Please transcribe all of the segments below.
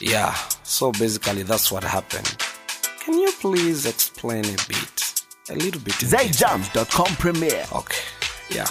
Yeah, so basically that's what happened. Can you please explain a little bit? ZayJams.com premiere. Okay, yeah.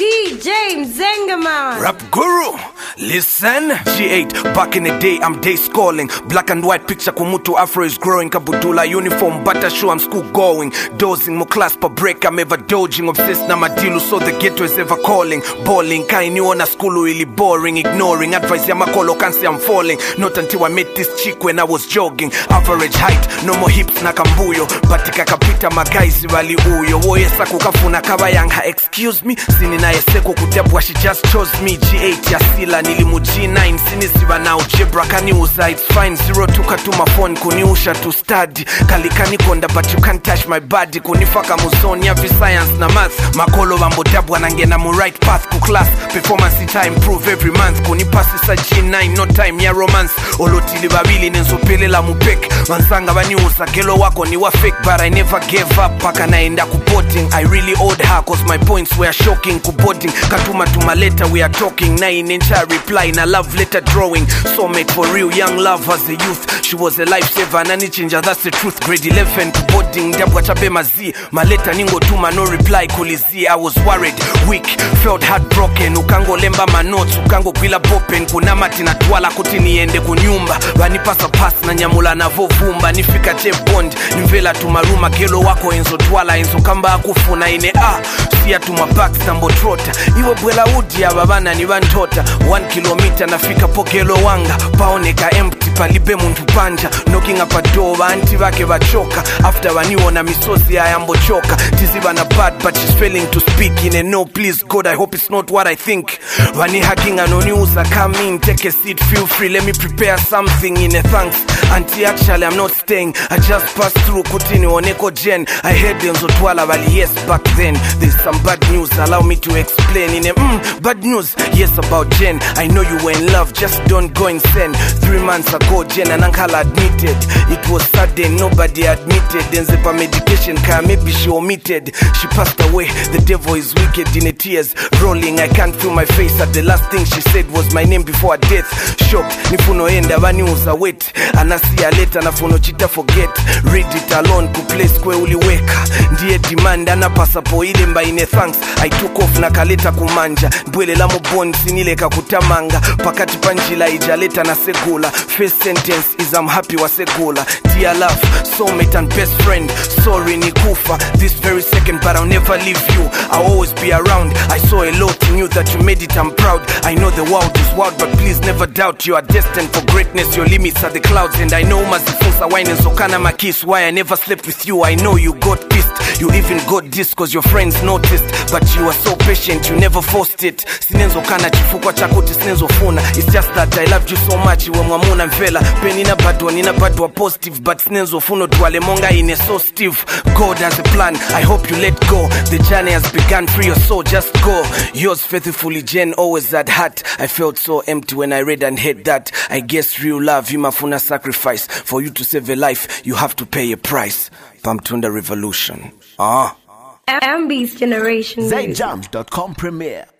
DJ Mzengaman. Rap Guru, listen. G8, back in the day, I'm day scrolling. Black and white picture, Kumutu Afro is growing. Kabudula uniform, butter shoe, I'm school going. Dozing, mo class per break, I'm ever dodging. Obsessed na madilu, so the ghetto is ever calling. Balling, kaini on a school really boring. Ignoring, advice ya makolo, can't say I'm falling. Not until I met this chick when I was jogging. Average height, no more hips na kambuyo. Batika kapita magaizi wali uyo. Woyesa kukafuna kabayanga, excuse me. Sinina Eseko kutepwa, she just chose me. G8 ya sila nilimu G9 sinisiba na ujebra kaniuza, it's fine. 02 katuma phone kuniusha to study. Kalikani konda but you can't touch my body. Kunifaka muzoni ya science na math. Makolo wambo dabwa nangena mu right path ku class. Performance ita improve every month. Kunipasi sa G9 no time ya romance. Olotili babili nenzopele la mupek. Wansanga baniuza gelo wako ni wa fake, but I never gave up. Paka naenda kuboarding. I really owed her cause my points were shocking. Boarding, katuma tuma letter, we are talking. 9-inch reply, na love letter drawing. Soulmate for real, young love as a youth. She was a lifesaver, nani changer, that's the truth. Grade 11 to boarding, dabwa chabe mazi. Ma letter ningo tuma, no reply, kulizi. I was worried, weak, felt heartbroken. Ukango lemba ma notes, ukango kwila popen. Kunamati na tuwala kuti niende kunyumba. Wanipasa pass na nyamula na vovumba. Nifika Jeff Bond, nimvela tumaruma. Gelo wako enzo tuwala, enzo kamba akufuna ine siya tuma backstambo trota. Iwe bwela udi ya babana ni wantota. 1 kilometer nafika pokelo wanga. Paoneka empty palibe muntu panja. Knocking up a door anti wake wachoka. After waniona misozi ya yambo choka. Tiziba na bad but she's failing to speak. In a no please God, I hope it's not what I think. Wani hacking anoniuza, come in, take a seat, feel free. Let me prepare something in a thanks. Auntie actually I'm not staying. I just passed through Kutini Oneko Jen. I heard them Zotwala Valley, yes back then. There's some bad news, allow me to explain in a bad news, yes about Jen. I know you were in love, just don't go insane. 3 months ago Jen and uncle admitted. It was sudden, nobody admitted. Then Zepa medication car, maybe she omitted. She passed away, the devil is wicked in her tears rolling. I can't feel my face at the last thing she said was my name before her death. Shocked, nifuno enda waniuza wait. Anasia later nafuno chita forget. Read it alone, kuplace kwe uliweka. Ndiye demand, anapasa po ile mba ine thanks. I took off na kaleta kumanja. Mbwele la mobon sinileka kutamanga. Pakati panjila ijaleta na segula. First sentence is I'm happy wa segula. Dear love, soulmate and best friend. Sorry ni kufa this very second, but I'll never leave you. I'll always be around. I saw a lot in you that you made it, I'm proud. I know the world is wild, but please never doubt. You are destined for greatness, your limits are the clouds. And I know mazifunsa wine and sokana makis. Why I never slept with you, I know you got pissed. You even got this cause your friends noticed. But you are so patient, you never forced it. Sinenzo kana chifukwa chakuti sinenzo funa. It's just that I loved you so much. Iwe mwamuna mvela penina badwa positive. But sinenzo funo tuwale monga ine so stiff. God has a plan, I hope you let go. The journey has begun, free your soul, just go. Yours faithfully Jen, always at heart. I felt so empty when I read and heard that. I guess real love, imafuna sacrifice. For you to save a life, you have to pay a price. Pamtunda revolution. MB's generation. ZayJams.com premiere.